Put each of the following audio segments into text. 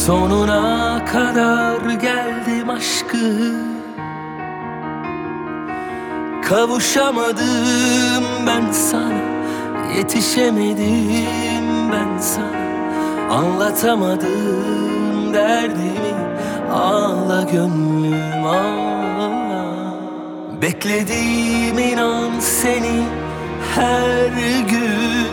Sonuna kadar geldim aşkı, kavuşamadım ben sana, yetişemedim ben sana, anlatamadım derdimi. Ağla gönlüm ağla. Bekledim inan seni her gün,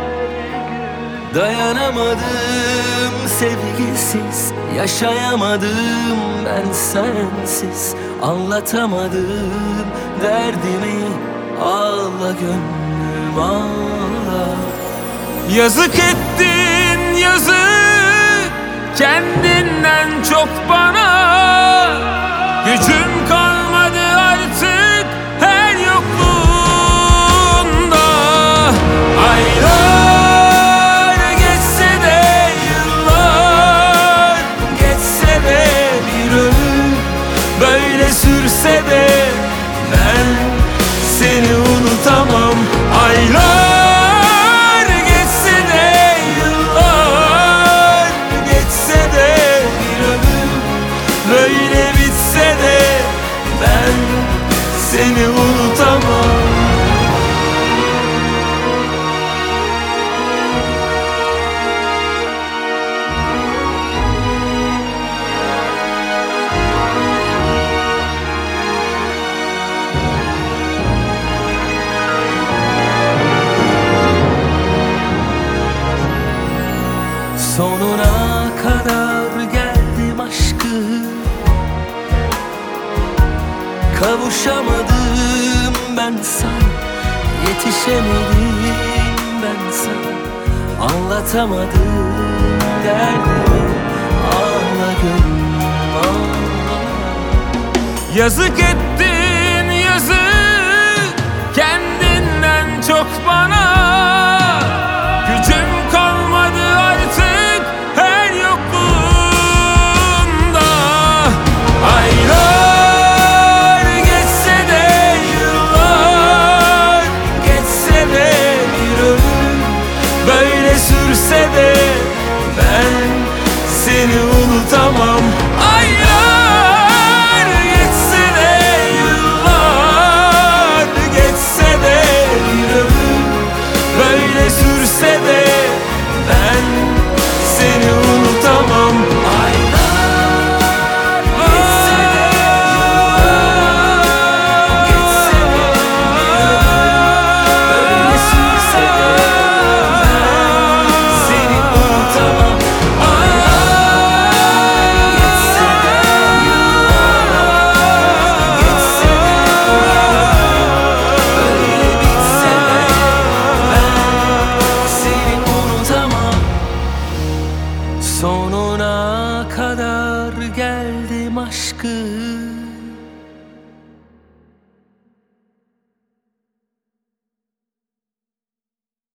dayanamadım sevgisiz, yaşayamadım ben sensiz, anlatamadım derdimi. Ağla gönlüm ağla. Yazık ettin yazık, kendinden çok bana. Gücüm kalmadı artık her yokluğunda. Aylar geçse de, yıllar geçse de, bir ömür böyle sürse de ben seni unutamam. Aylar geçse de, yıllar geçse de, bir ömür böyle bitse de ben seni unutamam. Sonuna kadar geldim aşkı, kavuşamadım ben sana, yetişemedim ben sana, anlatamadım derdimi. Ağla gönlüm ağla. Yazık ettin yazık, kendinden çok bana. Gücüm kalmadı artık her yokluğunda. Aylar geçse de, yıllar geçse de, bir ömür böyle sürse de ben seni unutamam. Aylar geçse de, yıllar geçse de, bir ömür böyle sürse de ben seni unutamam. Aylar geçse de, yıllar geçse de, bir ömür böyle sürse de ben seni unutamam. Aylar geçse de, yıllar geçse de, böyle bitse de ben seni unutamam. Sonuna kadar geldim aşkı,